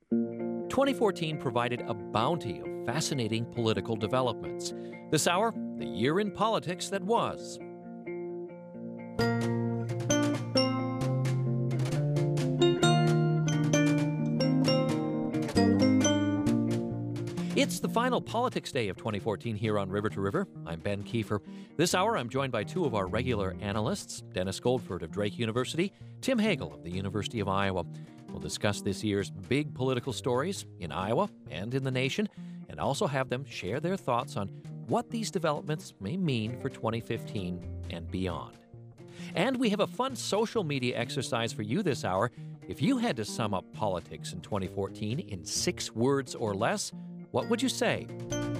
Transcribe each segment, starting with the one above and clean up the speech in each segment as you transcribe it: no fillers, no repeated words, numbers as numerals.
2014 provided a bounty of fascinating political developments. This hour, the year in politics that was. It's the final Politics Day of 2014 here on River to River. I'm Ben Kiefer. This hour, I'm joined by two of our regular analysts, Dennis Goldford of Drake University, Tim Hagel of the University of Iowa. We'll discuss this year's big political stories in Iowa and in the nation, and also have them share their thoughts on what these developments may mean for 2015 and beyond. And we have a fun social media exercise for you this hour. If you had to sum up politics in 2014 in 6 words or less, what would you say?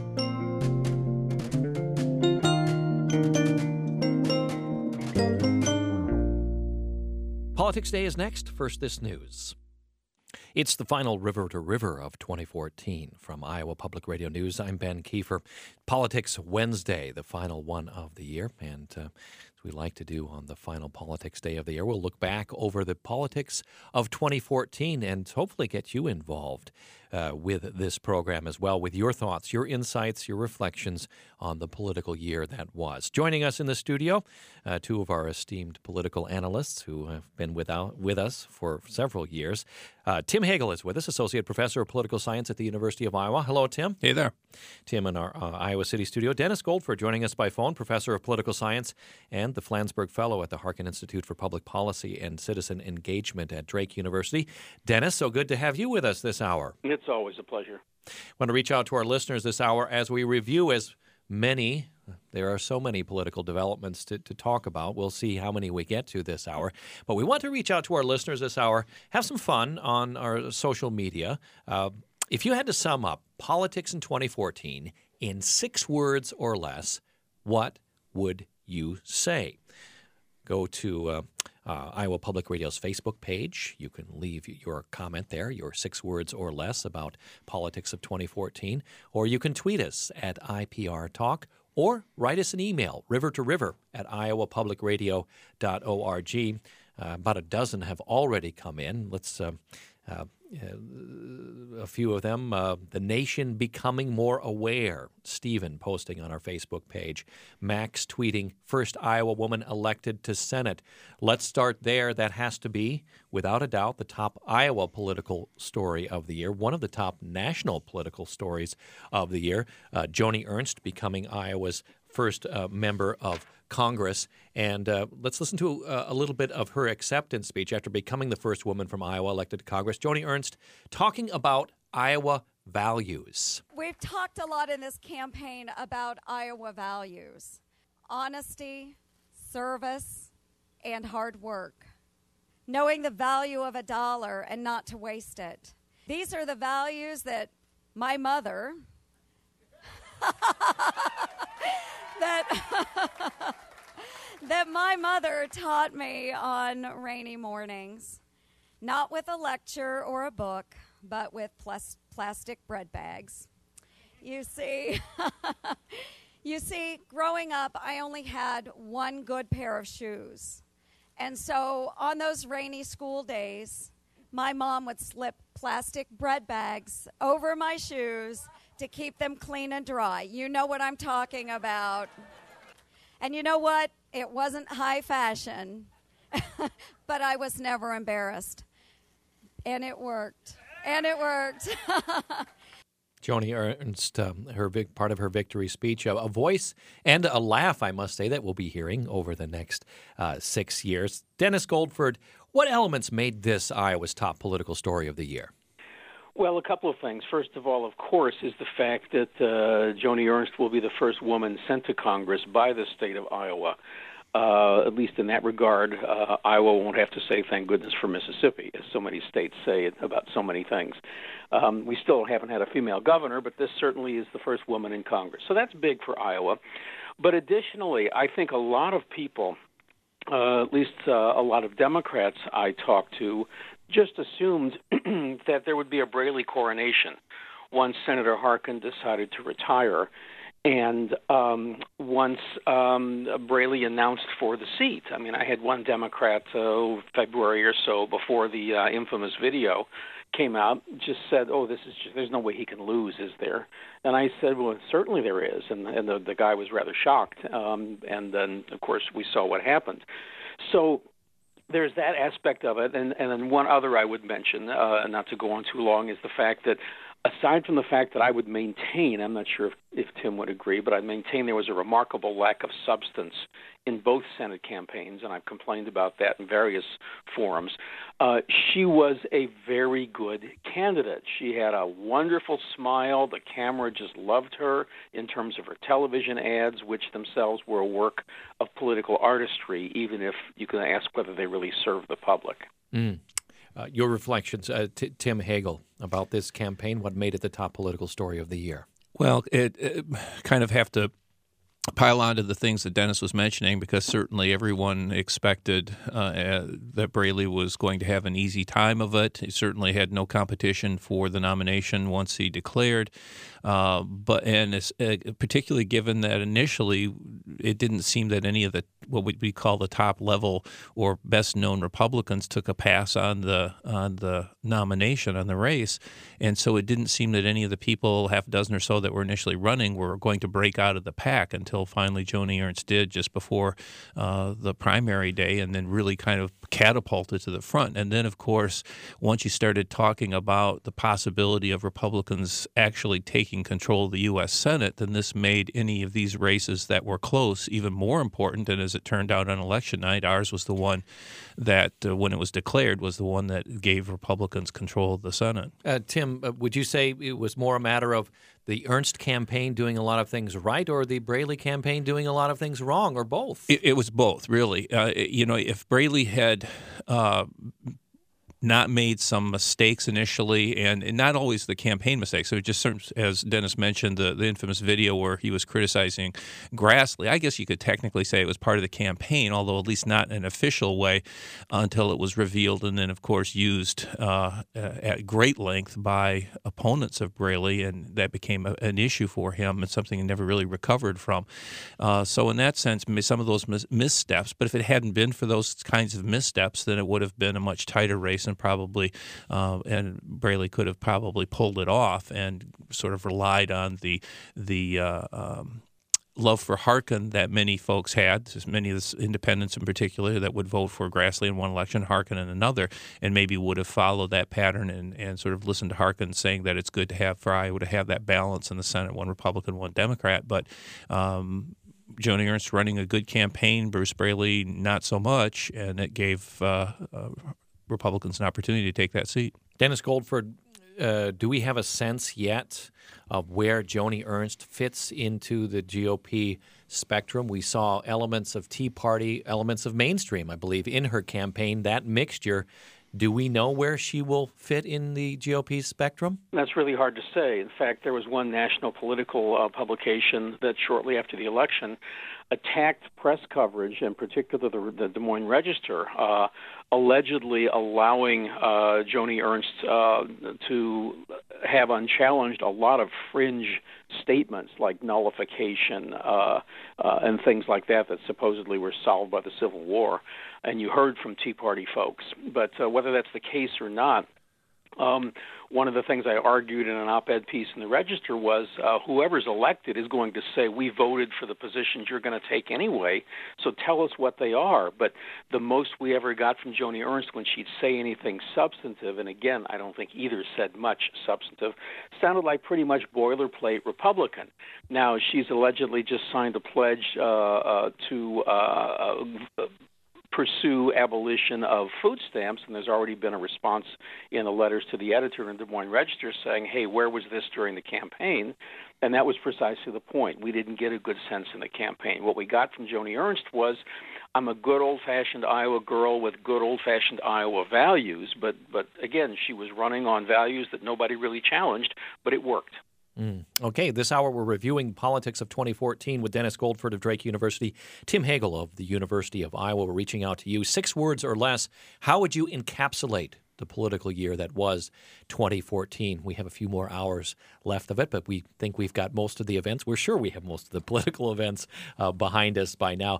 Politics Day is next. First, this news. It's the final River to River of 2014. From Iowa Public Radio News, I'm Ben Kiefer. Politics Wednesday, the final one of the year, and as we like to do on the final Politics Day of the year, we'll look back over the politics of 2014 and hopefully get you involved with this program as well, with your thoughts, your insights, your reflections on the political year that was. Joining us in the studio, two of our esteemed political analysts who have been with us for several years. Tim Hagel is with us, Associate Professor of Political Science at the University of Iowa. Hello, Tim. Hey there. Tim in our Iowa City studio. Dennis Goldford joining us by phone, Professor of Political Science and the Flansburgh Fellow at the Harkin Institute for Public Policy and Citizen Engagement at Drake University. Dennis, so good to have you with us this hour. It's always a pleasure. I want to reach out to our listeners this hour as we review there are so many political developments to talk about. We'll see how many we get to this hour. But we want to reach out to our listeners this hour, have some fun on our social media. If you had to sum up politics in 2014 in 6 words or less, what would you say? Go to Iowa Public Radio's Facebook page. You can leave your comment there, your 6 words or less about politics of 2014, or you can tweet us at IPR Talk, or write us an email, rivertoriver@iowapublicradio.org. About a dozen have already come in. Let's a few of them. The Nation Becoming More Aware. Stephen posting on our Facebook page. Max tweeting, first Iowa woman elected to Senate. Let's start there. That has to be, without a doubt, the top Iowa political story of the year. One of the top national political stories of the year. Joni Ernst becoming Iowa's first member of Congress. And let's listen to a little bit of her acceptance speech after becoming the first woman from Iowa elected to Congress. Joni Ernst talking about Iowa values. We've talked a lot in this campaign about Iowa values: honesty, service, and hard work. Knowing the value of a dollar and not to waste it. These are the values that my mother that my mother taught me on rainy mornings, not with a lecture or a book, but with plastic bread bags. You see, growing up, I only had one good pair of shoes. And so on those rainy school days, my mom would slip plastic bread bags over my shoes to keep them clean and dry. You know what I'm talking about. And you know what? It wasn't high fashion, but I was never embarrassed. And it worked. Joni Ernst, part of her victory speech, a voice and a laugh, I must say, that we'll be hearing over the next 6 years. Dennis Goldford, what elements made this Iowa's top political story of the year? Well, a couple of things. First of all, of course, is the fact that Joni Ernst will be the first woman sent to Congress by the state of Iowa. At least in that regard, Iowa won't have to say thank goodness for Mississippi, as so many states say about so many things. We still haven't had a female governor, but this certainly is the first woman in Congress. So that's big for Iowa. But additionally, I think a lot of people, at least a lot of Democrats I talked to, just assumed that there would be a Braley coronation once Senator Harkin decided to retire. And once Braley announced for the seat, I mean, I had one Democrat February or so before the infamous video came out, just said, "Oh, there's no way he can lose, is there?" And I said, "Well, certainly there is." And the guy was rather shocked. And then, of course, we saw what happened. So there's that aspect of it. And then one other I would mention, not to go on too long, is the fact that aside from the fact that I would maintain, I'm not sure if Tim would agree, but I'd maintain there was a remarkable lack of substance in both Senate campaigns, and I've complained about that in various forums. She was a very good candidate. She had a wonderful smile. The camera just loved her in terms of her television ads, which themselves were a work of political artistry, even if you can ask whether they really serve the public. Your reflections, Tim Hagel, about this campaign, what made it the top political story of the year? Well, it kind of have to pile on to the things that Dennis was mentioning, because certainly everyone expected that Braley was going to have an easy time of it. He certainly had no competition for the nomination once he declared. Particularly given that initially it didn't seem that any of the what we call the top level or best known Republicans took a pass on the nomination, on the race, and so it didn't seem that any of the people, half a dozen or so that were initially running, were going to break out of the pack until finally Joni Ernst did just before the primary day, and then really kind of catapulted to the front. And then, of course, once you started talking about the possibility of Republicans actually taking control of the U.S. Senate, then this made any of these races that were close even more important. And as it turned out on election night, ours was the one that, when it was declared, was the one that gave Republicans control of the Senate. Tim, would you say it was more a matter of the Ernst campaign doing a lot of things right, or the Braley campaign doing a lot of things wrong, or both? It was both, really. If Braley had not made some mistakes initially, and not always the campaign mistakes. So just as Dennis mentioned, the infamous video where he was criticizing Grassley, I guess you could technically say it was part of the campaign, although at least not in an official way until it was revealed and then, of course, used at great length by opponents of Braley, and that became an issue for him and something he never really recovered from. So in that sense, some of those missteps, but if it hadn't been for those kinds of missteps, then it would have been a much tighter race, and probably and Braley could have probably pulled it off and sort of relied on the love for Harkin that many folks had, many of the independents in particular that would vote for Grassley in one election, Harkin in another, and maybe would have followed that pattern and sort of listened to Harkin saying that it's good to have for Iowa to have that balance in the Senate, one Republican, one Democrat. But Joni Ernst running a good campaign, Bruce Braley not so much, and it gave Republicans an opportunity to take that seat. Dennis Goldford, do we have a sense yet of where Joni Ernst fits into the GOP spectrum? We saw elements of Tea Party, elements of mainstream, I believe, in her campaign. That mixture, do we know where she will fit in the GOP spectrum? That's really hard to say. In fact, there was one national political publication that shortly after the election attacked press coverage, in particular the Des Moines Register, allegedly allowing Joni Ernst to have unchallenged a lot of fringe statements like nullification and things like that supposedly were solved by the Civil War. And you heard from Tea Party folks. But whether that's the case or not, one of the things I argued in an op-ed piece in the Register was whoever's elected is going to say, we voted for the positions you're going to take anyway, so tell us what they are. But the most we ever got from Joni Ernst when she'd say anything substantive, and again, I don't think either said much substantive, sounded like pretty much boilerplate Republican. Now, she's allegedly just signed a pledge to pursue abolition of food stamps, and there's already been a response in the letters to the editor in Des Moines Register saying, hey, where was this during the campaign? And that was precisely the point. We didn't get a good sense in the campaign. What we got from Joni Ernst was, I'm a good old-fashioned Iowa girl with good old-fashioned Iowa values, but again, she was running on values that nobody really challenged, but it worked. Okay, this hour we're reviewing politics of 2014 with Dennis Goldford of Drake University, Tim Hagel of the University of Iowa. We're reaching out to you. 6 words or less. How would you encapsulate the political year that was 2014? We have a few more hours left of it, but we think we've got most of the events. We're sure we have most of the political events behind us by now.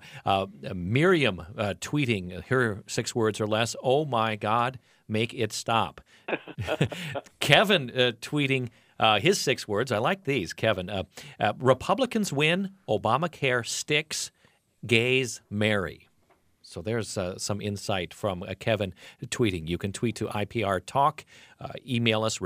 Miriam tweeting her 6 words or less. Oh, my God, make it stop. Kevin tweeting his 6 words. I like these, Kevin. Republicans win, Obamacare sticks, gays marry. So there's some insight from Kevin tweeting. You can tweet to IPR Talk, email us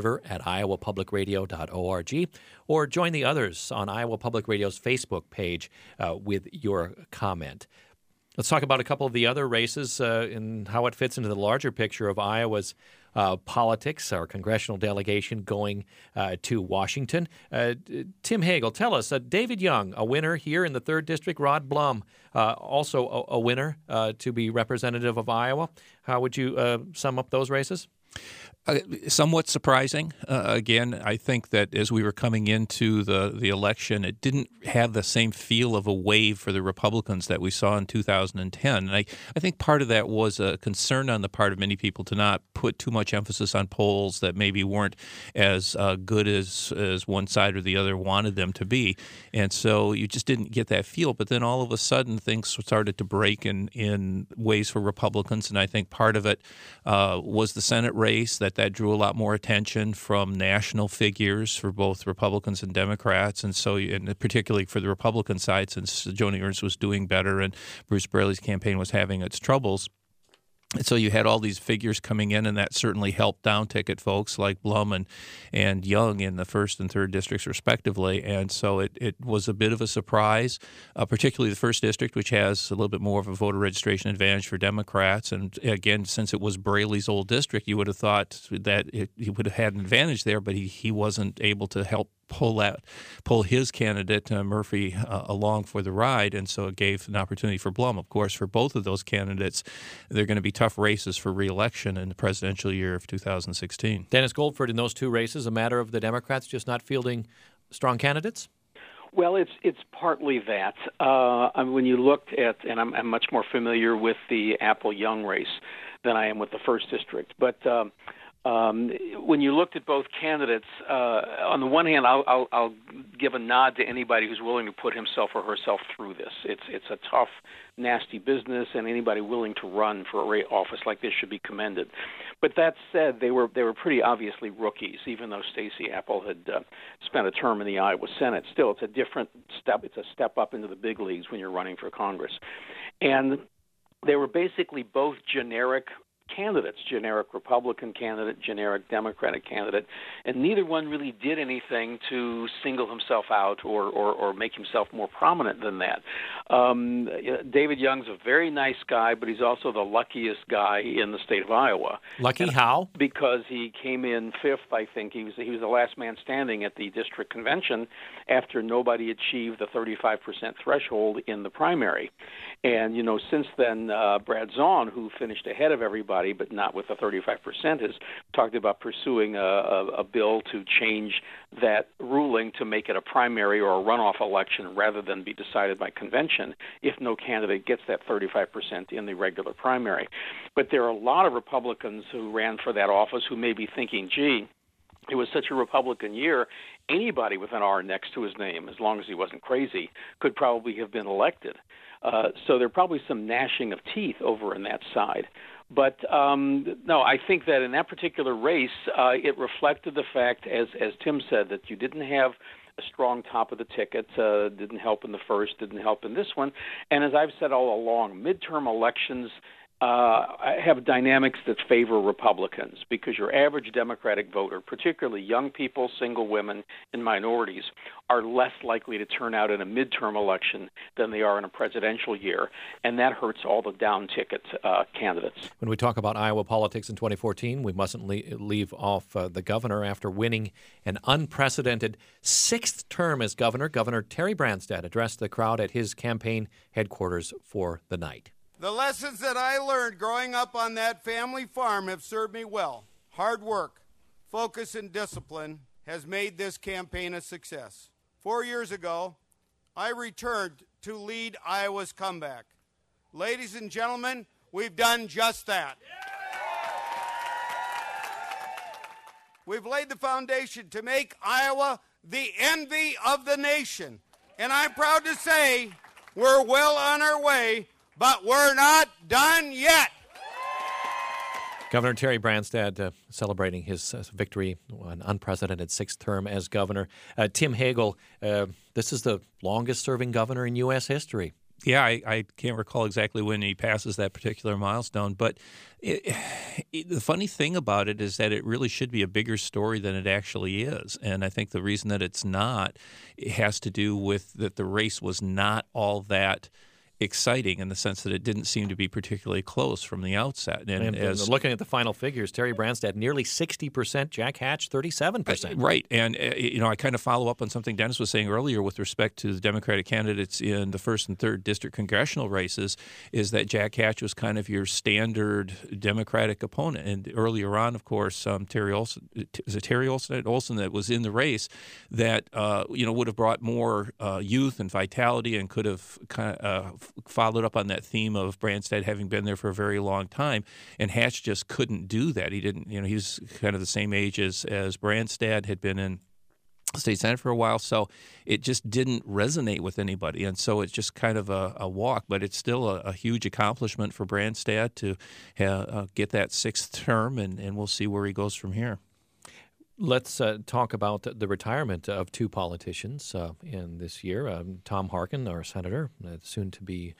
rivertoriver@iowapublicradio.org, or join the others on Iowa Public Radio's Facebook page with your comment. Let's talk about a couple of the other races and how it fits into the larger picture of Iowa's politics, our congressional delegation going to Washington. Tim Hagel, tell us, David Young, a winner here in the 3rd District, Rod Blum, also a winner to be representative of Iowa. How would you sum up those races? Somewhat surprising. Again, I think that as we were coming into the election, it didn't have the same feel of a wave for the Republicans that we saw in 2010. And I think part of that was a concern on the part of many people to not put too much emphasis on polls that maybe weren't as good as one side or the other wanted them to be. And so you just didn't get that feel. But then all of a sudden, things started to break in ways for Republicans. And I think part of it was the Senate race that drew a lot more attention from national figures for both Republicans and Democrats, and so, and particularly for the Republican side, since Joni Ernst was doing better and Bruce Braley's campaign was having its troubles. And so you had all these figures coming in, and that certainly helped down-ticket folks like Blum and Young in the 1st and 3rd districts, respectively. And so it was a bit of a surprise, particularly the 1st district, which has a little bit more of a voter registration advantage for Democrats. And again, since it was Braley's old district, you would have thought that he would have had an advantage there, but he wasn't able to help pull his candidate, Murphy, along for the ride, and so it gave an opportunity for Blum. Of course, for both of those candidates, they're going to be tough races for re-election in the presidential year of 2016. Dennis Goldford, in those 2 races, a matter of the Democrats just not fielding strong candidates? Well, it's partly that. When you looked at, and I'm much more familiar with the Apple-Young race than I am with the 1st district, but when you looked at both candidates, on the one hand, I'll give a nod to anybody who's willing to put himself or herself through this. It's a tough, nasty business, and anybody willing to run for an office like this should be commended. But that said, they were pretty obviously rookies, even though Stacey Apple had spent a term in the Iowa Senate. Still, it's a different step. It's a step up into the big leagues when you're running for Congress. And they were basically both generic candidates, generic Republican candidate, generic Democratic candidate, and neither one really did anything to single himself out or make himself more prominent than that. David Young's a very nice guy, but he's also the luckiest guy in the state of Iowa. Lucky how? Because he came in 5th, I think. He was the last man standing at the district convention after nobody achieved the 35% threshold in the primary. And, since then, Brad Zahn, who finished ahead of everybody, but not with the 35%, has talked about pursuing a bill to change that ruling to make it a primary or a runoff election rather than be decided by convention if no candidate gets that 35% in the regular primary. But there are a lot of Republicans who ran for that office who may be thinking, gee, it was such a Republican year, anybody with an R next to his name, as long as he wasn't crazy, could probably have been elected. So there are probably some gnashing of teeth over in that side. But no, I think that in that particular race, it reflected the fact, as Tim said, that you didn't have a strong top of the ticket, didn't help in the 1st, didn't help in this one. And as I've said all along, midterm elections have dynamics that favor Republicans because your average Democratic voter, particularly young people, single women, and minorities, are less likely to turn out in a midterm election than they are in a presidential year, and that hurts all the down-ticket candidates. When we talk about Iowa politics in 2014, we mustn't leave off the governor after winning an unprecedented 6th term as governor. Governor Terry Branstad addressed the crowd at his campaign headquarters for the night. The lessons that I learned growing up on that family farm have served me well. Hard work, focus, and discipline has made this campaign a success. 4 years ago, I returned to lead Iowa's comeback. Ladies and gentlemen, we've done just that. We've laid the foundation to make Iowa the envy of the nation. And I'm proud to say we're well on our way, but we're not done yet. Governor Terry Branstad celebrating his victory, an unprecedented sixth term as governor. Tim Hagel, this is the longest-serving governor in U.S. history. Yeah, I can't recall exactly when he passes that particular milestone, but the funny thing about it is that it really should be a bigger story than it actually is. And I think the reason that it's not, it has to do with that the race was not all that exciting in the sense that it didn't seem to be particularly close from the outset. And as looking at the final figures, Terry Branstad nearly 60%, Jack Hatch 37%. Right. And, I kind of follow up on something Dennis was saying earlier with respect to the Democratic candidates in the 1st and 3rd district congressional races, is that Jack Hatch was kind of your standard Democratic opponent. And earlier on, of course, Terry Olson that was in the race that, would have brought more youth and vitality and could have kind of followed up on that theme of Branstad having been there for a very long time, and Hatch just couldn't do that. He didn't, he's kind of the same age as Branstad, had been in state senate for a while, so it just didn't resonate with anybody, and so it's just kind of a walk, but it's still a huge accomplishment for Branstad to get that 6th term, and we'll see where he goes from here. Let's talk about the retirement of 2 politicians in this year. Tom Harkin, our senator, soon to be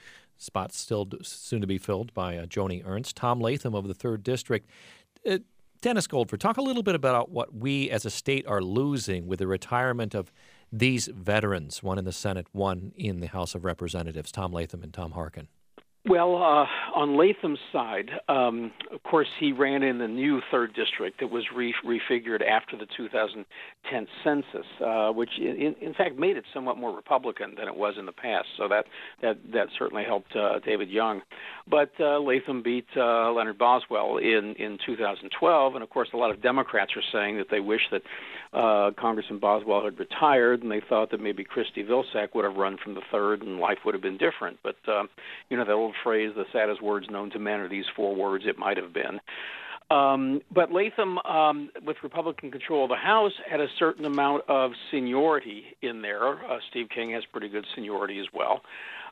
filled by Joni Ernst. Tom Latham of the 3rd District. Dennis Goldford, talk a little bit about what we as a state are losing with the retirement of these veterans, one in the Senate, one in the House of Representatives, Tom Latham and Tom Harkin. Well, on Latham's side, of course, he ran in the new 3rd District that was refigured after the 2010 census, which in fact made it somewhat more Republican than it was in the past. So that certainly helped David Young. But Latham beat Leonard Boswell in 2012, and of course, a lot of Democrats are saying that they wish that Congressman Boswell had retired, and they thought that maybe Christy Vilsack would have run from the 3rd, and life would have been different. But that old phrase, the saddest words known to men are these 4 words, it might have been. But Latham, with Republican control of the House, had a certain amount of seniority in there. Steve King has pretty good seniority as well.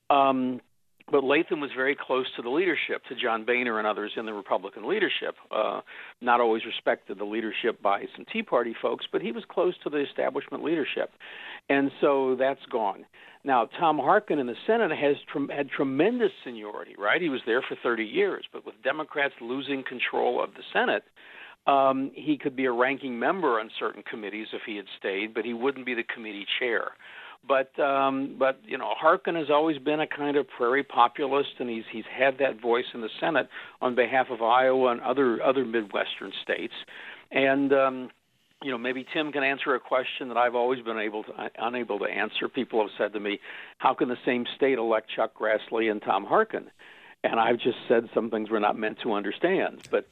But Latham was very close to the leadership, to John Boehner and others in the Republican leadership. Not always respected the leadership by some Tea Party folks, but he was close to the establishment leadership. And so that's gone. Now, Tom Harkin in the Senate had tremendous seniority, right? He was there for 30 years. But with Democrats losing control of the Senate, he could be a ranking member on certain committees if he had stayed, but he wouldn't be the committee chair. But Harkin has always been a kind of prairie populist, and he's had that voice in the Senate on behalf of Iowa and other Midwestern states. And maybe Tim can answer a question that I've always been unable to answer. People have said to me, "How can the same state elect Chuck Grassley and Tom Harkin?" And I've just said some things we're not meant to understand. But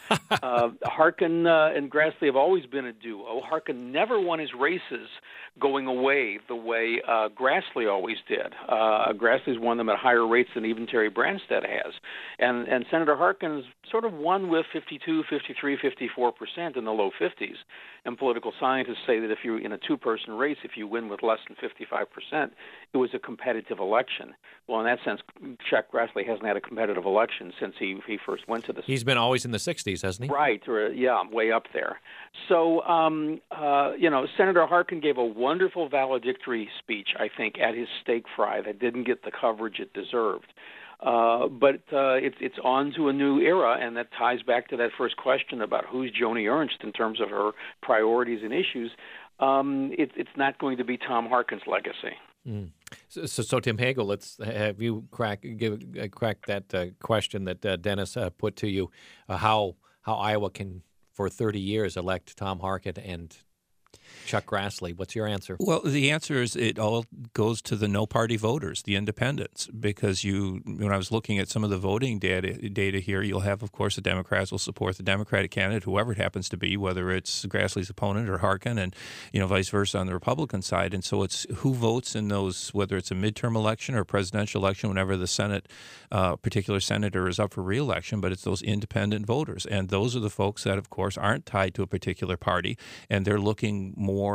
Harkin and Grassley have always been a duo. Harkin never won his races going away the way Grassley always did. Grassley's won them at higher rates than even Terry Branstad has. And Senator Harkin's sort of won with 52, 53, 54% in the low 50s. And political scientists say that if you're in a 2-person race, if you win with less than 55%, it was a competitive election. Well, in that sense, Chuck Grassley hasn't had a competitive election since he first went to the. He's been always in the 60s, hasn't he? Right. Way up there. So, Senator Harkin gave a wonderful valedictory speech, I think, at his steak fry that didn't get the coverage it deserved. But it's on to a new era, and that ties back to that first question about who's Joni Ernst in terms of her priorities and issues. It's not going to be Tom Harkin's legacy. Mm. So Tim Hagel, let's have you crack that question that Dennis put to you. How Iowa can, for 30 years, elect Tom Harkin and Chuck Grassley. What's your answer? Well, the answer is it all goes to the no-party voters, the independents, because when I was looking at some of the voting data here, you'll have, of course, the Democrats will support the Democratic candidate, whoever it happens to be, whether it's Grassley's opponent or Harkin, and vice versa on the Republican side. And so it's who votes in those, whether it's a midterm election or a presidential election, whenever the Senate, particular senator is up for re-election, but it's those independent voters. And those are the folks that, of course, aren't tied to a particular party, and they're looking more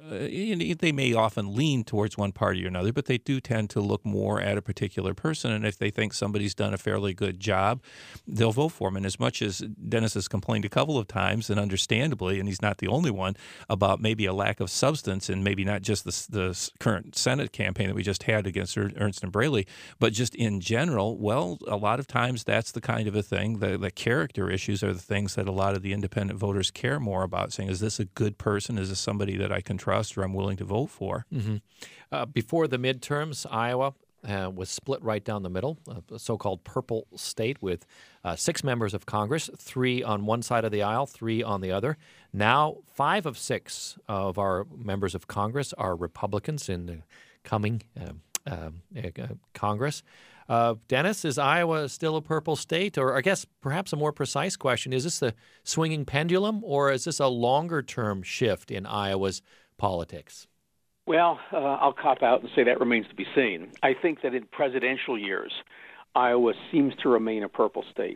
they may often lean towards one party or another, but they do tend to look more at a particular person. And if they think somebody's done a fairly good job, they'll vote for him. And as much as Dennis has complained a couple of times, and understandably, and he's not the only one, about maybe a lack of substance, and maybe not just the current Senate campaign that we just had against Ernst and Braley, but just in general, well, a lot of times that's the kind of a thing, the character issues are the things that a lot of the independent voters care more about, saying, is this a good person? Is this somebody that I can trust or I'm willing to vote for? Mm-hmm. Before the midterms, Iowa was split right down the middle, a so-called purple state with 6 members of Congress, 3 on one side of the aisle, 3 on the other. Now, 5 of 6 of our members of Congress are Republicans in the coming Congress. Dennis, is Iowa still a purple state? Or I guess perhaps a more precise question, is this the swinging pendulum, or is this a longer-term shift in Iowa's politics? Well, I'll cop out and say that remains to be seen. I think that in presidential years, Iowa seems to remain a purple state.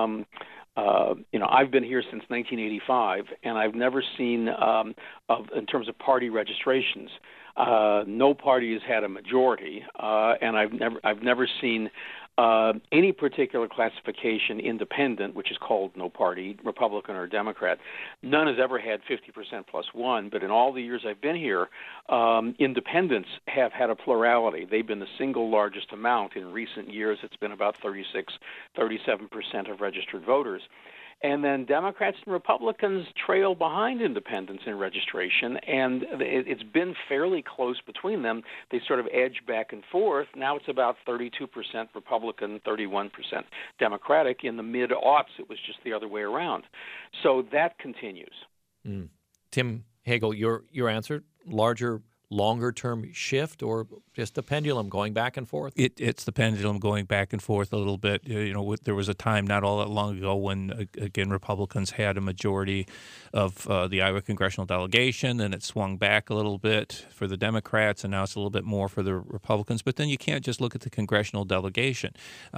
I've been here since 1985, and I've never seen, in terms of party registrations, no party has had a majority, and I've never seen any particular classification independent, which is called no party, Republican or Democrat. None has ever had 50% plus 1, but in all the years I've been here, independents have had a plurality. They've been the single largest amount. In recent years, it's been about 37% of registered voters. And then Democrats and Republicans trail behind independents in registration, and it's been fairly close between them. They sort of edge back and forth. Now it's about 32% Republican, 31% Democratic. In the mid-aughts, it was just the other way around. So that continues. Tim Hagel, your answer, larger, longer-term shift, or just the pendulum going back and forth? It's the pendulum going back and forth a little bit. There was a time not all that long ago when, again, Republicans had a majority of the Iowa congressional delegation, and it swung back a little bit for the Democrats, and now it's a little bit more for the Republicans. But then you can't just look at the congressional delegation.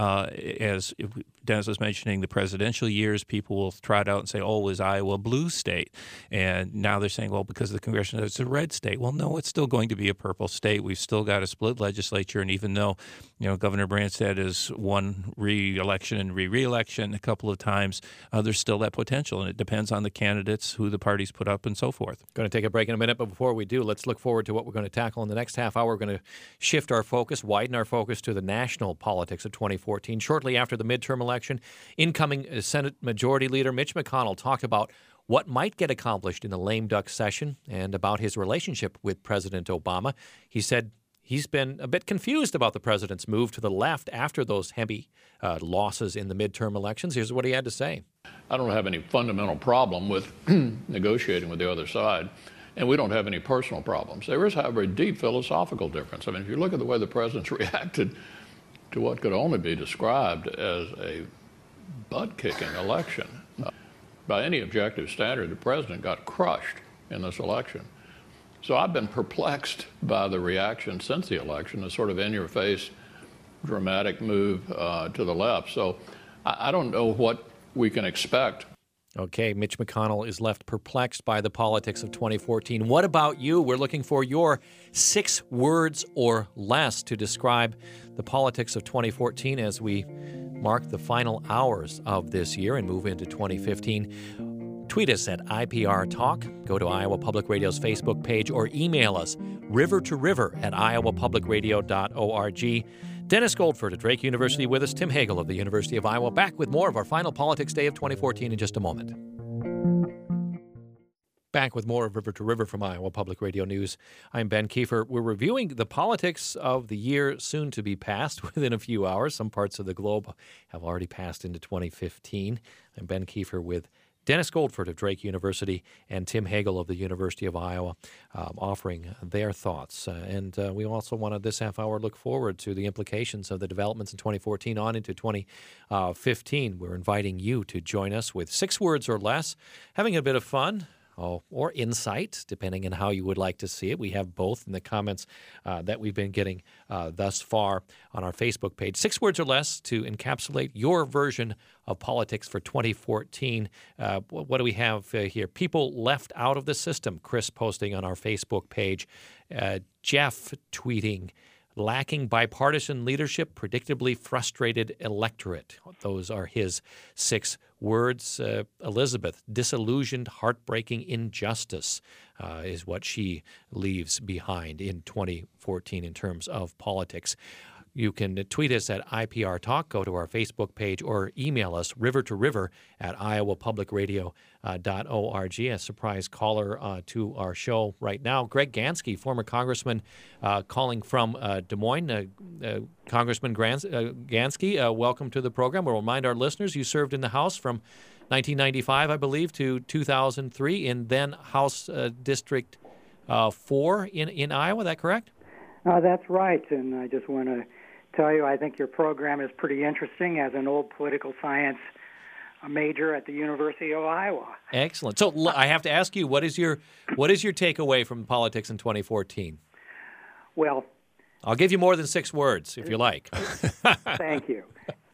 As Dennis was mentioning, the presidential years, people will trot out and say, oh, is Iowa a blue state? And now they're saying, well, because of the congressional, it's a red state. Well, no, it's still going to be a purple state. We've still got a split legislature, and even though Governor Branstad has won re-election and re-election a couple of times, there's still that potential, and it depends on the candidates, who the parties put up, and so forth. Going to take a break in a minute, but before we do, let's look forward to what we're going to tackle in the next half hour. We're going to shift our focus, widen our focus to the national politics of 2014. Shortly after the midterm election, incoming Senate Majority Leader Mitch McConnell talked about what might get accomplished in the lame duck session and about his relationship with President Obama. He said he's been a bit confused about the president's move to the left after those heavy losses in the midterm elections. Here's what he had to say. I don't have any fundamental problem with negotiating with the other side, and we don't have any personal problems. There is, however, a deep philosophical difference. I mean, if you look at the way the president's reacted to what could only be described as a butt-kicking election, by any objective standard, the president got crushed in this election. So I've been perplexed by the reaction since the election, a sort of in-your-face, dramatic move to the left. So I don't know what we can expect. Okay, Mitch McConnell is left perplexed by the politics of 2014. What about you? We're looking for your 6 words or less to describe the politics of 2014 as we mark the final hours of this year and move into 2015. Tweet us at IPR Talk, go to Iowa Public Radio's Facebook page, or email us rivertoriver@iowapublicradio.org. Dennis Goldford at Drake University with us, Tim Hagel of the University of Iowa, back with more of our final Politics Day of 2014 in just a moment. Back with more of River to River from Iowa Public Radio News. I'm Ben Kiefer. We're reviewing the politics of the year soon to be passed within a few hours. Some parts of the globe have already passed into 2015. I'm Ben Kiefer with Dennis Goldford of Drake University and Tim Hagel of the University of Iowa offering their thoughts. And we also wanted this half hour look forward to the implications of the developments in 2014 on into 2015. We're inviting you to join us with 6 words or less, having a bit of fun or insight, depending on how you would like to see it. We have both in the comments that we've been getting thus far on our Facebook page. 6 words or less to encapsulate your version of politics for 2014. What do we have here? People left out of the system, Chris posting on our Facebook page. Jeff tweeting, lacking bipartisan leadership, predictably frustrated electorate. Those are his 6 words. Elizabeth, disillusioned, heartbreaking injustice is what she leaves behind in 2014 in terms of politics. You can tweet us at IPR Talk, go to our Facebook page, or email us rivertoriver@iowapublicradio.org. A surprise caller to our show right now, Greg Gansky, former congressman calling from Des Moines. Congressman Gansky, welcome to the program. We'll remind our listeners you served in the House from 1995, I believe, to 2003 in then House District 4 in Iowa. Is that correct? That's right, and I just want to tell you, I think your program is pretty interesting as an old political science major at the University of Iowa. Excellent. So I have to ask you, what is your takeaway from politics in 2014? Well, I'll give you more than 6 words if you like. Thank you.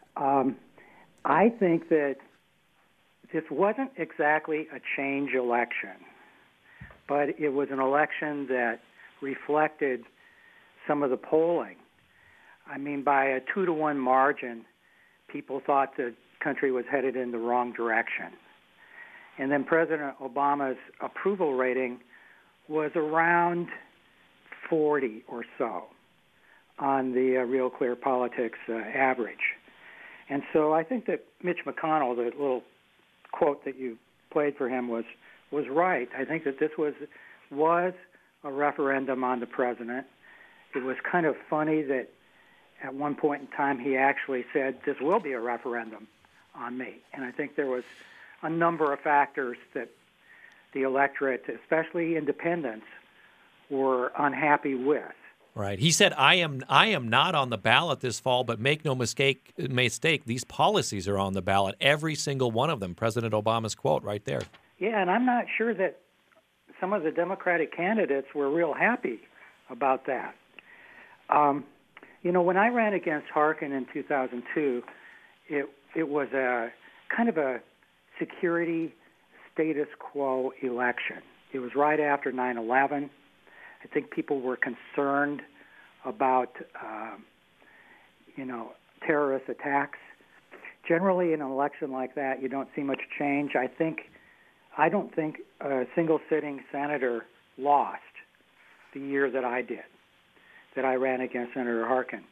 I think that this wasn't exactly a change election, but it was an election that reflected some of the polling. I mean, by a 2-to-1 margin, people thought the country was headed in the wrong direction. And then President Obama's approval rating was around 40 or so on the Real Clear Politics average. And so I think that Mitch McConnell, the little quote that you played for him, was right. I think that this was a referendum on the president. It was kind of funny that at one point in time he actually said, this will be a referendum on me. And I think there was a number of factors that the electorate, especially independents, were unhappy with. Right. He said, I am not on the ballot this fall, but make no mistake, these policies are on the ballot, every single one of them. President Obama's quote right there. Yeah, and I'm not sure that some of the Democratic candidates were real happy about that. When I ran against Harkin in 2002, it was a kind of a security status quo election. It was right after 9/11. I think people were concerned about, terrorist attacks. Generally, in an election like that, you don't see much change. I don't think a single sitting senator lost the year that I did, that I ran against Senator Harkin.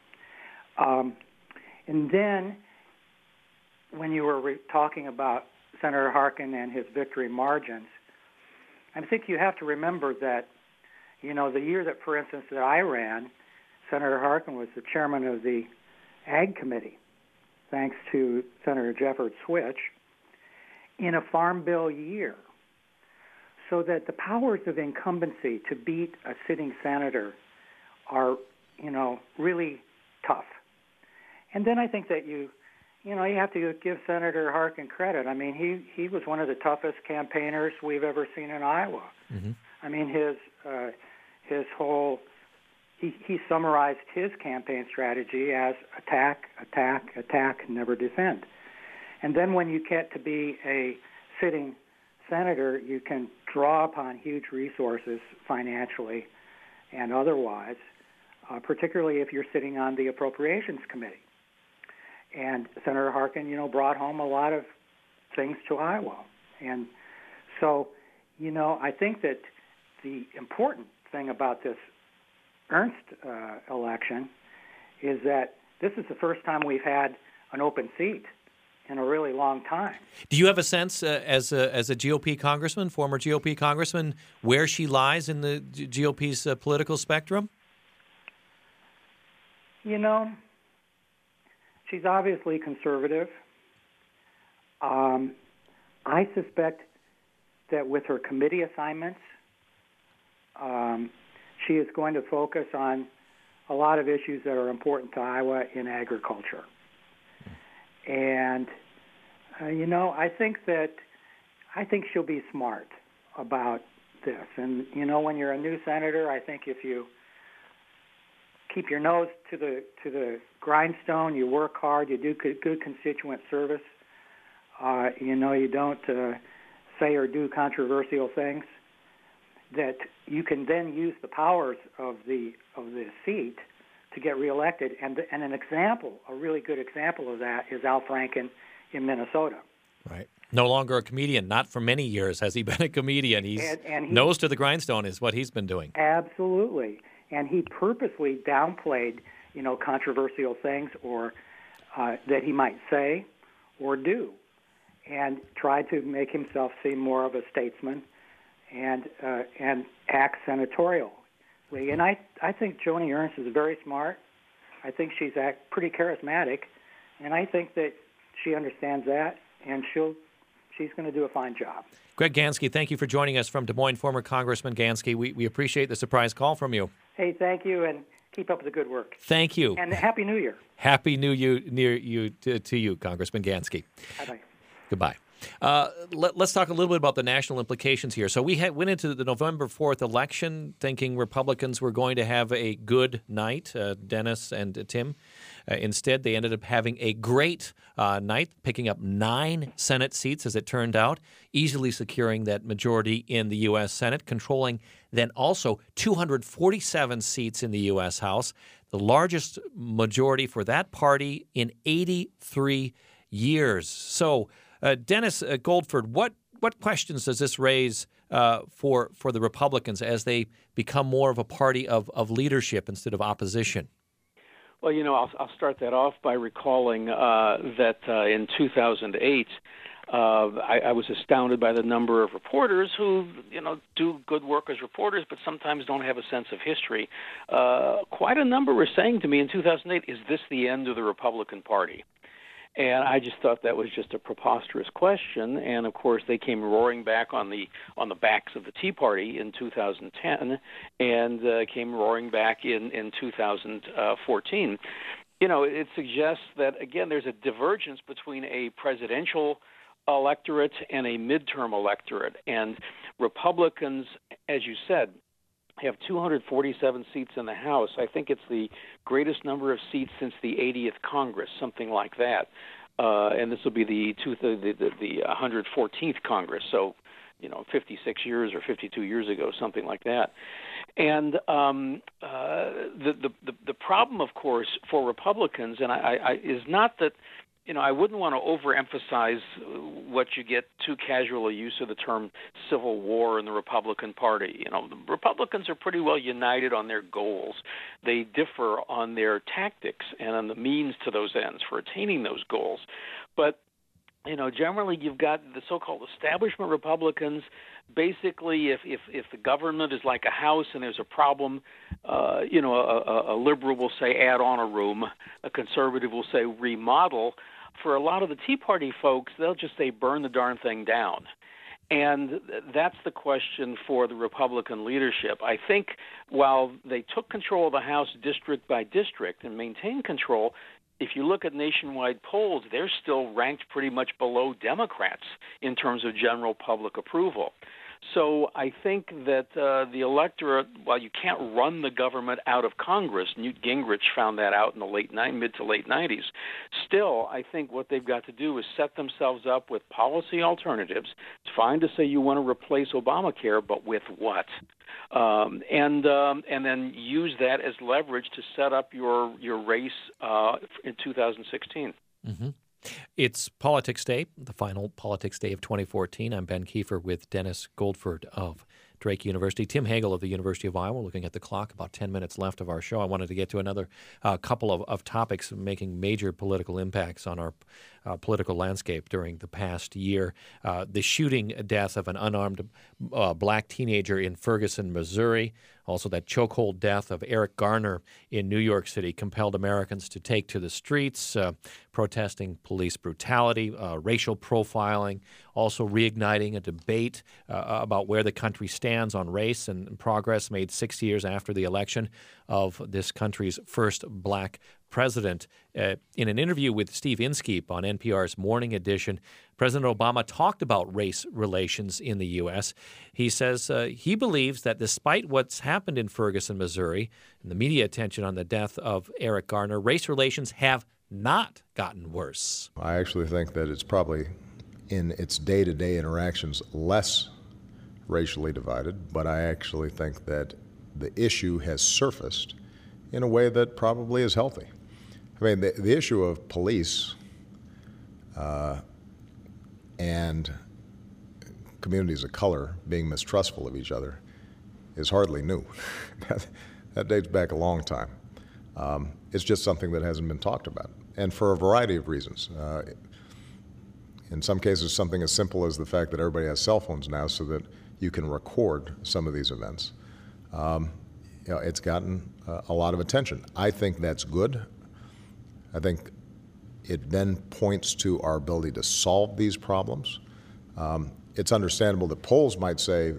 And then when you were talking about Senator Harkin and his victory margins, I think you have to remember that, the year that, for instance, that I ran, Senator Harkin was the chairman of the Ag Committee, thanks to Senator Jeffords Switch, in a Farm Bill year. So that the powers of incumbency to beat a sitting senator are, really tough. And then I think that you have to give Senator Harkin credit. I mean, he was one of the toughest campaigners we've ever seen in Iowa. Mm-hmm. I mean, his whole he summarized his campaign strategy as attack, attack, attack, never defend. And then when you get to be a sitting senator, you can draw upon huge resources financially and otherwise, particularly if you're sitting on the Appropriations Committee. And Senator Harkin, brought home a lot of things to Iowa. And so, I think that the important thing about this Ernst election is that this is the first time we've had an open seat in a really long time. Do you have a sense, as a GOP congressman, former GOP congressman, where she lies in the GOP's political spectrum? She's obviously conservative. I suspect that with her committee assignments, she is going to focus on a lot of issues that are important to Iowa in agriculture. And, I think she'll be smart. about this. And, you know, when you're a new senator, I think if you keep your nose to the grindstone, you work hard, you do good constituent service, you know, you don't say or do controversial things, that you can then use the powers of the seat to get reelected. And an example, a really good example of that, is Al Franken in Minnesota. Right. No longer a comedian. Not for many years has he been a comedian. He's nose to the grindstone is what he's been doing. Absolutely. And he purposely downplayed, you know, controversial things or that he might say or do, and tried to make himself seem more of a statesman and act senatorially. And I think Joni Ernst is very smart. I think she's pretty charismatic, and I think that she understands that, and she's going to do a fine job. Greg Gansky, thank you for joining us from Des Moines, former Congressman Gansky. We appreciate the surprise call from you. Hey, thank you, and keep up the good work. Thank you. And Happy New Year. Happy New Year to you, Congressman Gansky. Bye-bye. Goodbye. Let's talk a little bit about the national implications here. So we went into the November 4th election thinking Republicans were going to have a good night, Dennis and Tim. Instead, they ended up having a great night, picking up 9 Senate seats, as it turned out, easily securing that majority in the U.S. Senate, controlling then also 247 seats in the U.S. House, the largest majority for that party in 83 years. So, Dennis Goldford, what questions does this raise for the Republicans as they become more of a party of leadership instead of opposition? Well, you know, I'll start that off by recalling that in 2008, I was astounded by the number of reporters who, you know, do good work as reporters, but sometimes don't have a sense of history. Quite a number were saying to me in 2008, "Is this the end of the Republican Party?" And I just thought that was just a preposterous question. And of course, they came roaring back on the backs of the Tea Party in 2010, and came roaring back in 2014. You know, it suggests that again, there's a divergence between a presidential electorate and a midterm electorate, and Republicans, as you said, have 247 seats in the House. I think it's the greatest number of seats since the 80th Congress, something like that. And this will be the 114th Congress, so, you know, 56 years or 52 years ago, something like that. And the problem, of course, for Republicans, and I is not that, you know, I wouldn't want to overemphasize what you get too casual a use of the term civil war in the Republican Party. You know, the Republicans are pretty well united on their goals. They differ on their tactics and on the means to those ends for attaining those goals. But, you know, generally you've got the so-called establishment Republicans. Basically, if the government is like a house and there's a problem, you know, a liberal will say add on a room, a conservative will say remodel. For a lot of the Tea Party folks, they'll just say burn the darn thing down. And that's the question for the Republican leadership. I think while they took control of the House district by district and maintained control, if you look at nationwide polls, they're still ranked pretty much below Democrats in terms of general public approval. So I think that the electorate, while you can't run the government out of Congress, Newt Gingrich found that out in the mid to late 90s, still I think what they've got to do is set themselves up with policy alternatives. It's fine to say you want to replace Obamacare, but with what? And then use that as leverage to set up your race in 2016. Mm-hmm. It's Politics Day, the final Politics Day of 2014. I'm Ben Kiefer with Dennis Goldford of Drake University. Tim Hagel of the University of Iowa. Looking at the clock, about 10 minutes left of our show. I wanted to get to another couple of topics making major political impacts on our political landscape during the past year. The shooting death of an unarmed black teenager in Ferguson, Missouri. Also, that chokehold death of Eric Garner in New York City compelled Americans to take to the streets, protesting police brutality, racial profiling, also reigniting a debate about where the country stands on race and progress made 6 years after the election of this country's first black president. In an interview with Steve Inskeep on NPR's Morning Edition, President Obama talked about race relations in the U.S. He says he believes that despite what's happened in Ferguson, Missouri, and the media attention on the death of Eric Garner, race relations have not gotten worse. I actually think that it's probably, in its day-to-day interactions, less racially divided, but I actually think that the issue has surfaced in a way that probably is healthy. I mean, the issue of police and communities of color being mistrustful of each other is hardly new. That dates back a long time. It's just something that hasn't been talked about, and for a variety of reasons. In some cases, something as simple as the fact that everybody has cell phones now so that you can record some of these events. It's gotten a lot of attention. I think that's good. I think it then points to our ability to solve these problems. It's understandable that polls might say,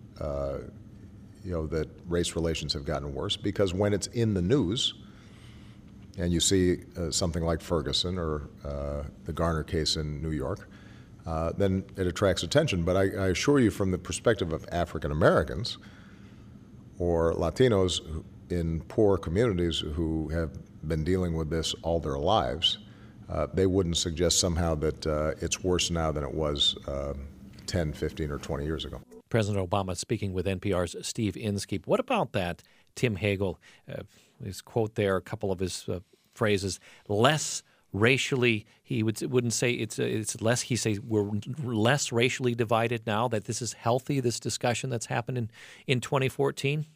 that race relations have gotten worse, because when it's in the news and you see something like Ferguson or the Garner case in New York, then it attracts attention. But I assure you, from the perspective of African Americans or Latinos in poor communities who have been dealing with this all their lives, they wouldn't suggest somehow that it's worse now than it was 10, 15, or 20 years ago. President Obama speaking with NPR's Steve Inskeep. What about that, Tim Hagel? His quote there, a couple of his phrases, less racially, he wouldn't say it's less, he says we're less racially divided now, that this is healthy, this discussion that's happened in 2014?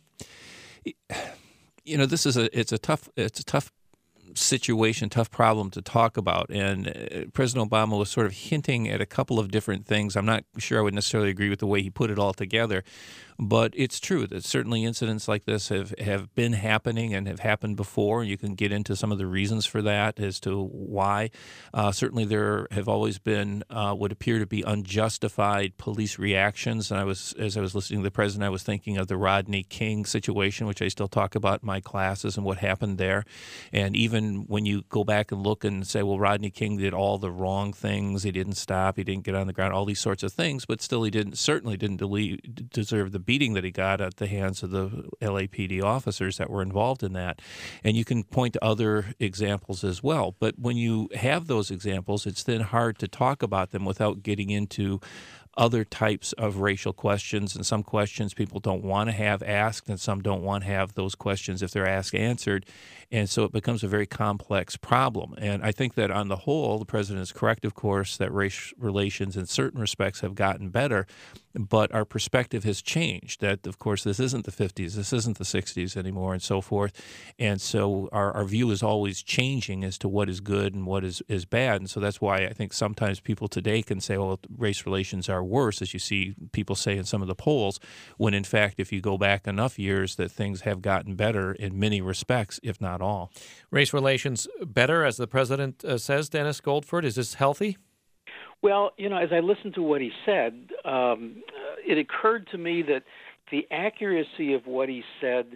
This is a tough situation, tough problem to talk about. And President Obama was sort of hinting at a couple of different things. I'm not sure I would necessarily agree with the way he put it all together. But it's true that certainly incidents like this have been happening and have happened before. You can get into some of the reasons for that as to why. Certainly there have always been what appear to be unjustified police reactions. And as I was listening to the president, I was thinking of the Rodney King situation, which I still talk about in my classes and what happened there. And even when you go back and look and say, well, Rodney King did all the wrong things. He didn't stop. He didn't get on the ground, all these sorts of things. But still, he certainly didn't deserve the beating that he got at the hands of the LAPD officers that were involved in that. And you can point to other examples as well. But when you have those examples, it's then hard to talk about them without getting into other types of racial questions, and some questions people don't want to have asked, and some don't want to have those questions, if they're asked, answered. And so it becomes a very complex problem. And I think that on the whole, the president is correct, of course, that race relations in certain respects have gotten better, but our perspective has changed. That, of course, this isn't the 50s, this isn't the 60s anymore, and so forth. And so our view is always changing as to what is good and what is bad. And so that's why I think sometimes people today can say, well, race relations are worse, as you see people say in some of the polls, when in fact, if you go back enough years, that things have gotten better in many respects, if not all. Race relations better, as the president says, Dennis Goldford. Is this healthy? Well, as I listened to what he said, it occurred to me that the accuracy of what he said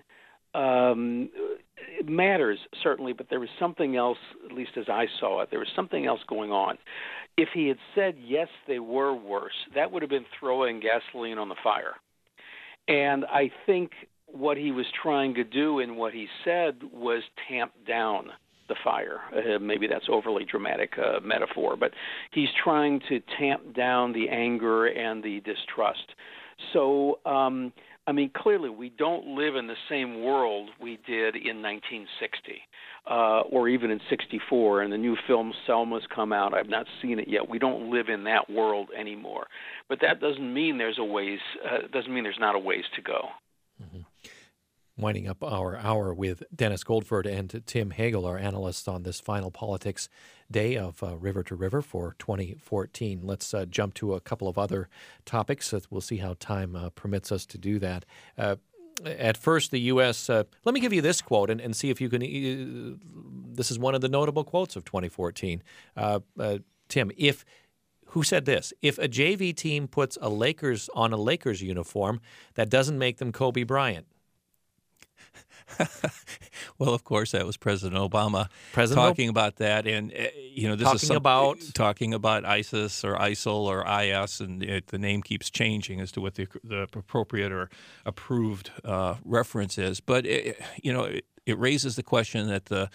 matters, certainly, but there was something else, at least as I saw it, there was something else going on. If he had said, yes, they were worse, that would have been throwing gasoline on the fire. And I think what he was trying to do in what he said was tamp down the fire. Maybe that's overly dramatic metaphor, but he's trying to tamp down the anger and the distrust. So, clearly we don't live in the same world we did in 1960 or even in 64. And the new film Selma's come out. I've not seen it yet. We don't live in that world anymore. But that doesn't mean there's not a ways to go. Mm-hmm. Winding up our hour with Dennis Goldford and Tim Hagel, our analysts on this final politics day of River to River for 2014. Let's jump to a couple of other topics. We'll see how time permits us to do that. At first, the U.S. Let me give you this quote and see if you can. This is one of the notable quotes of 2014. Tim, who said this? If a JV team puts on a Lakers uniform, that doesn't make them Kobe Bryant. Well, of course, that was President Obama talking about that, and this is talking about ISIS or ISIL or IS, and the name keeps changing as to what the appropriate or approved reference is. But it raises the question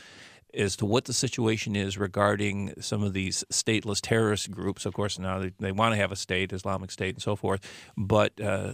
as to what the situation is regarding some of these stateless terrorist groups. Of course, now they want to have a state, Islamic State and so forth, but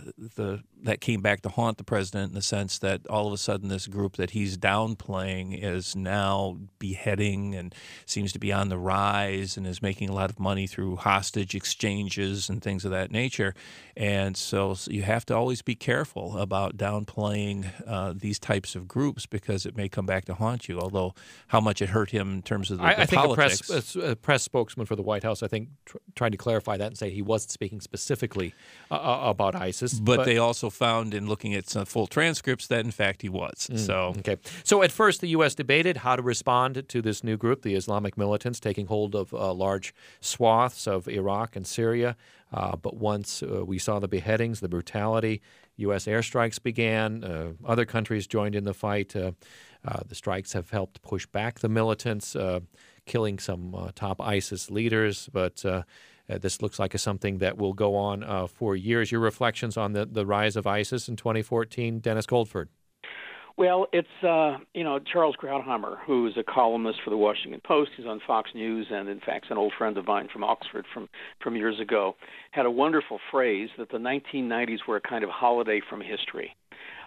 that came back to haunt the president in the sense that all of a sudden this group that he's downplaying is now beheading and seems to be on the rise and is making a lot of money through hostage exchanges and things of that nature. And so you have to always be careful about downplaying these types of groups because it may come back to haunt you, although how much it hurt him in terms of the politics. I think a press spokesman for the White House, I think, tried to clarify that and say he wasn't speaking specifically about ISIS. But they also found in looking at some full transcripts that, in fact, he was. So at first, the U.S. debated how to respond to this new group, the Islamic militants, taking hold of large swaths of Iraq and Syria. But once we saw the beheadings, the brutality, U.S. airstrikes began. Other countries joined in the fight. The strikes have helped push back the militants, killing some top ISIS leaders. But this looks like something that will go on for years. Your reflections on the rise of ISIS in 2014, Dennis Goldford. Well, it's, Charles Krauthammer, who is a columnist for the Washington Post. He's on Fox News and, in fact, an old friend of mine from Oxford from years ago, had a wonderful phrase that the 1990s were a kind of holiday from history.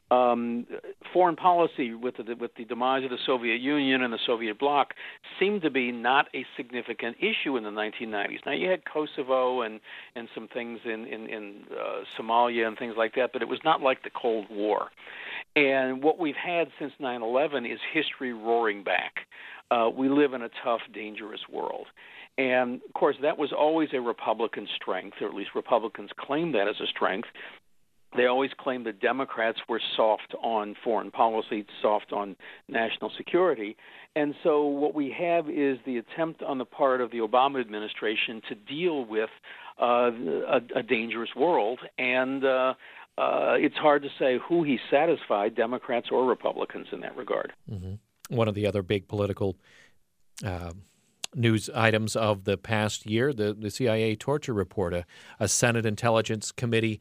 Foreign policy with the demise of the Soviet Union and the Soviet bloc seemed to be not a significant issue in the 1990s. Now, you had Kosovo and some things in Somalia and things like that, but it was not like the Cold War. And what we've had since 9/11 is history roaring back. We live in a tough, dangerous world. And, of course, that was always a Republican strength, or at least Republicans claim that as a strength. They always claimed that Democrats were soft on foreign policy, soft on national security. And so what we have is the attempt on the part of the Obama administration to deal with a dangerous world. And it's hard to say who he satisfied, Democrats or Republicans, in that regard. Mm-hmm. One of the other big political news items of the past year, the CIA torture report, a Senate Intelligence Committee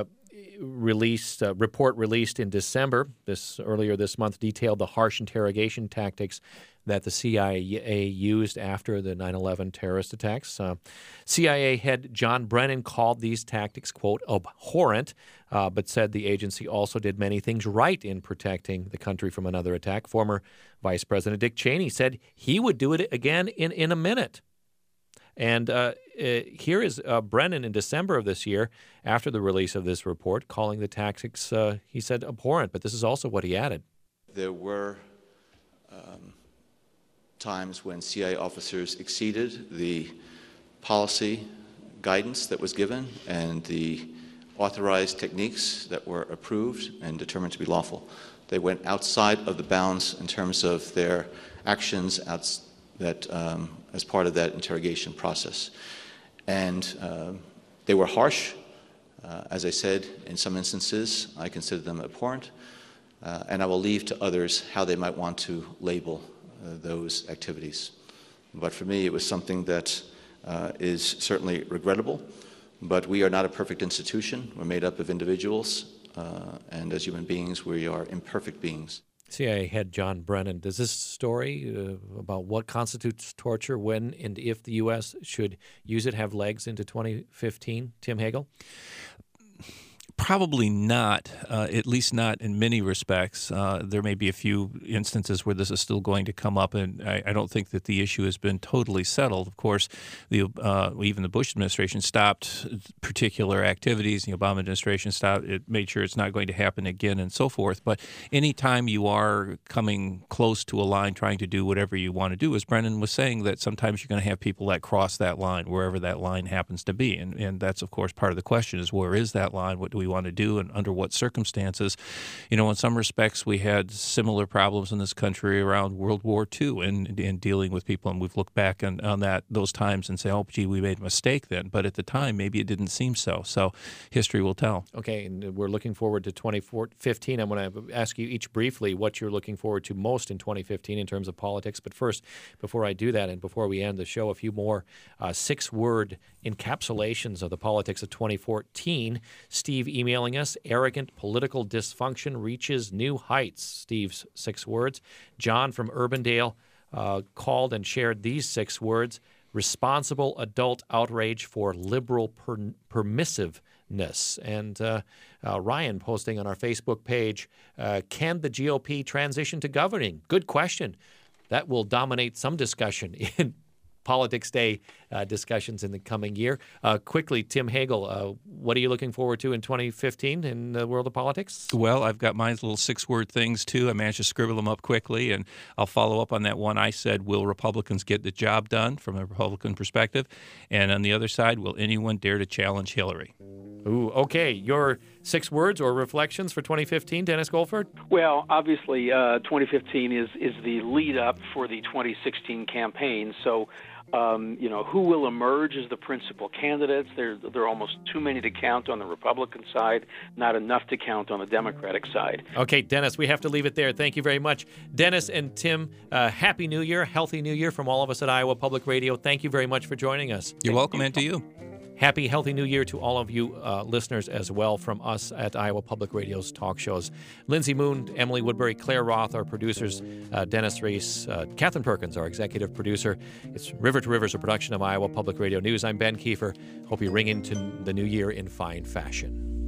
report released in December, earlier this month, detailed the harsh interrogation tactics that the CIA used after the 9/11 terrorist attacks. CIA head John Brennan called these tactics, quote, abhorrent, but said the agency also did many things right in protecting the country from another attack. Former Vice President Dick Cheney said he would do it again in a minute. And here is Brennan in December of this year, after the release of this report, calling the tactics, he said, abhorrent. But this is also what he added. There were times when CIA officers exceeded the policy guidance that was given and the authorized techniques that were approved and determined to be lawful. They went outside of the bounds in terms of their actions as part of that interrogation process. And they were harsh. As I said, in some instances, I consider them abhorrent. And I will leave to others how they might want to label those activities. But for me, it was something that is certainly regrettable. But we are not a perfect institution. We're made up of individuals. And as human beings, we are imperfect beings. CIA head John Brennan, does this story about what constitutes torture, when and if the U.S. should use it, have legs into 2015? Tim Hagel? Probably not, at least not in many respects. There may be a few instances where this is still going to come up, and I don't think that the issue has been totally settled. Of course, even the Bush administration stopped particular activities. The Obama administration made sure it's not going to happen again and so forth. But any time you are coming close to a line trying to do whatever you want to do, as Brennan was saying, that sometimes you're going to have people that cross that line, wherever that line happens to be. And that's, of course, part of the question is, where is that line? What do we want to do and under what circumstances. You know, in some respects, we had similar problems in this country around World War II and dealing with people, and we've looked back on those times and say, oh, gee, we made a mistake then. But at the time, maybe it didn't seem so. So history will tell. Okay, and we're looking forward to 2015. I'm going to ask you each briefly what you're looking forward to most in 2015 in terms of politics. But first, before I do that and before we end the show, a few more 6-word encapsulations of the politics of 2014. Steve emailing us, arrogant political dysfunction reaches new heights. Steve's 6 words. John from Urbandale called and shared these 6 words. Responsible adult outrage for liberal permissiveness. And Ryan posting on our Facebook page, can the GOP transition to governing? Good question. That will dominate some discussion in Politics Day discussions in the coming year. Quickly, Tim Hagel, what are you looking forward to in 2015 in the world of politics? Well, I've got my little 6-word things, too. I managed to scribble them up quickly, and I'll follow up on that one. I said, will Republicans get the job done from a Republican perspective? And on the other side, will anyone dare to challenge Hillary? Ooh, okay. Your 6 words or reflections for 2015, Dennis Goldford? Well, obviously, 2015 is the lead up for the 2016 campaign. So, who will emerge as the principal candidates? There are almost too many to count on the Republican side, not enough to count on the Democratic side. Okay, Dennis, we have to leave it there. Thank you very much. Dennis and Tim, Happy New Year, Healthy New Year from all of us at Iowa Public Radio. Thank you very much for joining us. You're welcome, and to you. Happy, healthy New Year to all of you listeners as well from us at Iowa Public Radio's talk shows. Lindsay Moon, Emily Woodbury, Claire Roth, our producers, Dennis Reese, Catherine Perkins, our executive producer. It's River to Rivers, a production of Iowa Public Radio News. I'm Ben Kiefer. Hope you ring into the new year in fine fashion.